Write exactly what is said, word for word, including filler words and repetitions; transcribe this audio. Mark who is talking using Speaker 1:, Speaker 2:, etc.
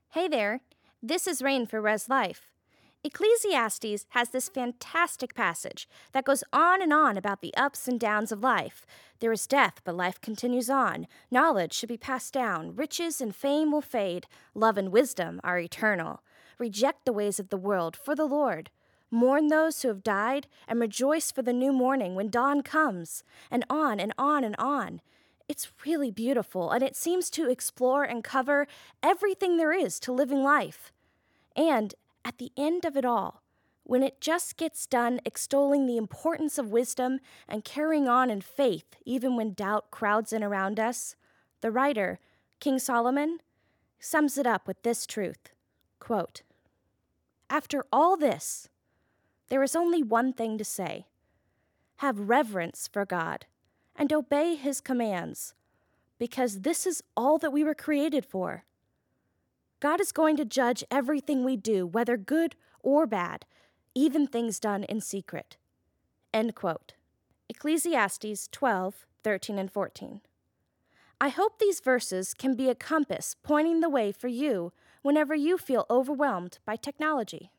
Speaker 1: Hey there, this is Rain for Res Life. Ecclesiastes has this fantastic passage that goes on and on about the ups and downs of life. There is death, but life continues on. Knowledge should be passed down. Riches and fame will fade. Love and wisdom are eternal. Reject the ways of the world for the Lord. Mourn those who have died and rejoice for the new morning when dawn comes. And on and on and on. It's really beautiful, and it seems to explore and cover everything there is to living life. And at the end of it all, when it just gets done extolling the importance of wisdom and carrying on in faith even when doubt crowds in around us, the writer, King Solomon, sums it up with this truth, quote, "After all this, there is only one thing to say. Have reverence for God and obey his commands, because this is all that we were created for. God is going to judge everything we do, whether good or bad, even things done in secret." End quote. Ecclesiastes twelve, thirteen, and fourteen. I hope these verses can be a compass pointing the way for you whenever you feel overwhelmed by technology.